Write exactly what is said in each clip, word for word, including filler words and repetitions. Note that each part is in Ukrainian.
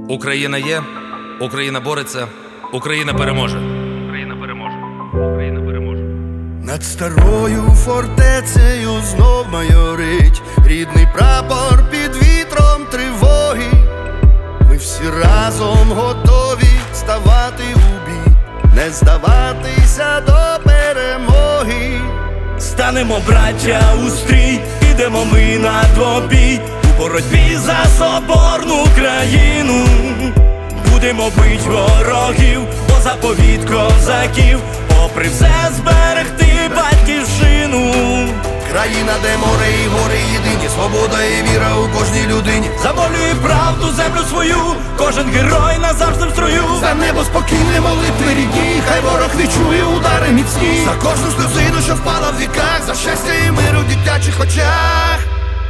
Україна є, Україна бореться, Україна переможе. Україна переможе. Україна переможе. Над старою фортецею знов майорить рідний прапор під вітром тривоги. Ми всі разом готові ставати у бій, не здаватися до перемоги. Станемо, браття, у стрій, підемо ми на двобій у боротьбі за соборну країну. Будемо бить ворогів, бо заповіт козаків, попри все зберегти батьківщину. Країна, де море і гори єдині, свобода і віра у кожній людині. За волю і правду землю свою, кожен герой назавжди в строю. За небо спокійне, молитви рідні, хай ворог не чує удари міцні. За кожну сльозину, що впала в віках, за щастя і мир у дитячих очах.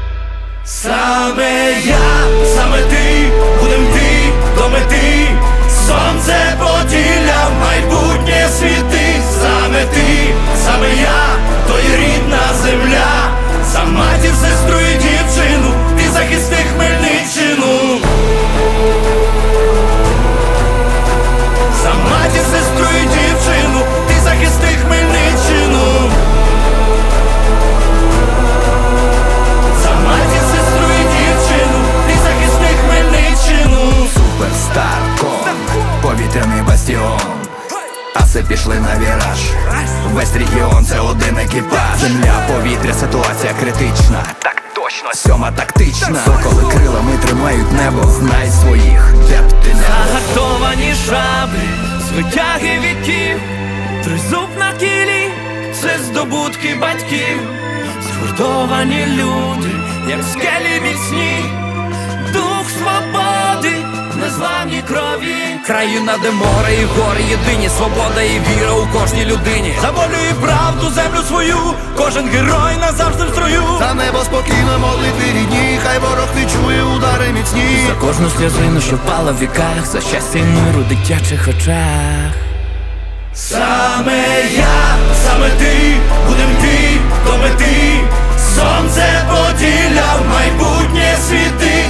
Саме я, саме ти, будем йти до мети. Сонце Поділля, майбутнє світи. Саме ти, саме я, то є рідна земля. За матір, сестру і дівчину, ти захисти Хмельниччину. За матір, сестру і дівчину, ти захисти Хмельниччину. За матір, сестру і дівчину, ти захисти Хмельниччину. Суперстар-ком, повітряний бастіон. Аси пішли на віраж. Весь регіон це один екіпаж. Земля, повітря, ситуація критична. Так точно, сьома тактична. Соколи крилами тримають небо, знай своїх, де б ти не був. Загартовані шаблі, звитяги віків, тризуб на кілі, це здобутки батьків. Згуртовані люди, як скелі міцні, дух свободи, незламні крові. Країна, де море і гори єдині, свобода і віра у кожній людині. За волю і правду землю свою, кожен герой назавжди в строю. За небо спокійно, молитви рідні, хай ворог не чує удари міцні. За кожну сльозину, що впала в віках, за щастя і мир у дитячих очах. Саме я, саме ти, будем йти до мети. Сонце Поділля, майбутнє світи.